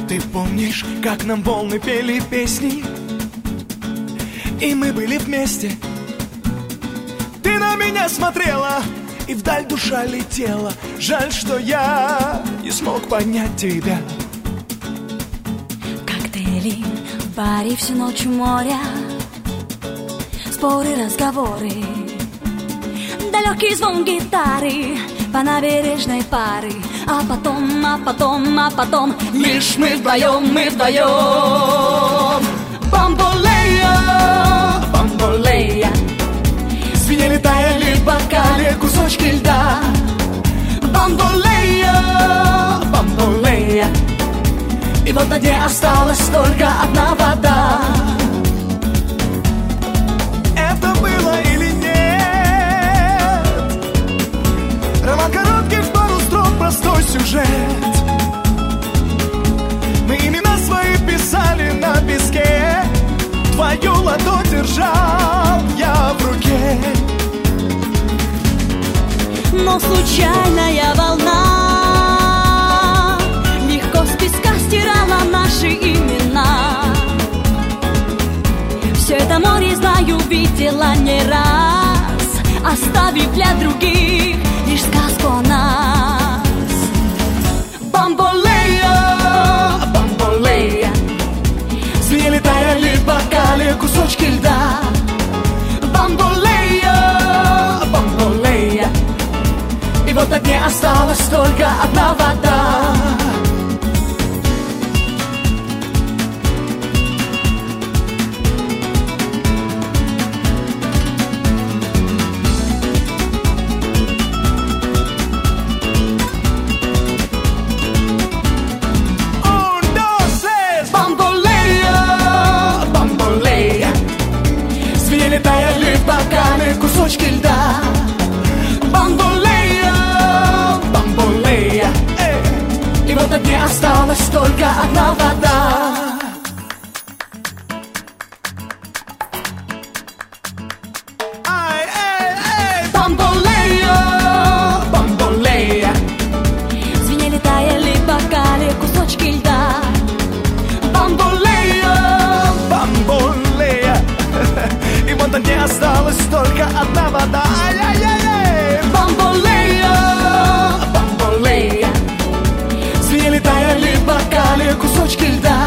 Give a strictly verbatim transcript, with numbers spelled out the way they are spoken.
Ты помнишь, как нам волны пели песни, и мы были вместе? Ты на меня смотрела, и вдаль душа летела. Жаль, что я не смог понять тебя. Коктейли в баре всю ночь у моря, споры, разговоры, далекий звон гитары по набережной пары. А потом, а потом, а потом лишь мы вдвоем, мы вдвоем. Бамболея, бамболея, звенели, таяли в бокале кусочки льда. бамболея, Бамболея, и вот на дне осталась только одна вода. Это было или нет? Роман короткий, в пару строк простой сюжет. Мы имена свои писали на песке, твою ладонь держал я в руке. но случайная волна легко с песка стирала наши имена. Все это море, знаю, видела не раз, оставив для других лишь сказку о нас. Бамболея, Бамболея, звенели, таяли в бокале кусочки льда. бамболея, Бамболея, и вот на дне осталась только одна вода. Таяли в бокале кусочки льда. бамболея, Бамболея, эй. И вот на дне осталась только одна вода. Ай, эй, эй. бамболея, Бамболея, звенели, таяли в бокале кусочки льда. Бамболея, Бамболея, и вот на дне осталась только одна вода. Ай-яй-яй-яй. бамболея, Бамболея, звенели, таяли в бокале кусочки льда.